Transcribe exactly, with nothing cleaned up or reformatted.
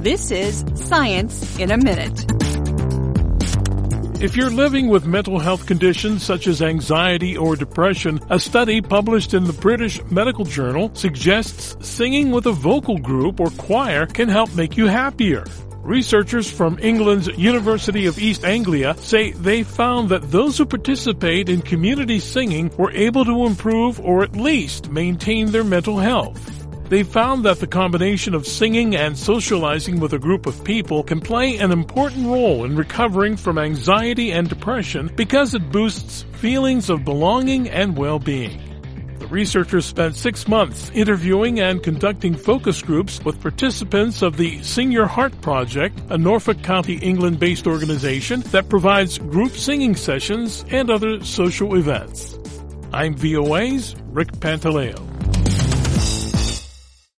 This is Science in a Minute. If you're living with mental health conditions such as anxiety or depression, a study published in the British Medical Journal suggests singing with a vocal group or choir can help make you happier. Researchers from England's University of East Anglia say they found that those who participate in community singing were able to improve or at least maintain their mental health. They found that the combination of singing and socializing with a group of people can play an important role in recovering from anxiety and depression because it boosts feelings of belonging and well-being. The researchers spent six months interviewing and conducting focus groups with participants of the Sing Your Heart Project, a Norfolk County, England-based organization that provides group singing sessions and other social events. I'm V O A's Rick Pantaleo.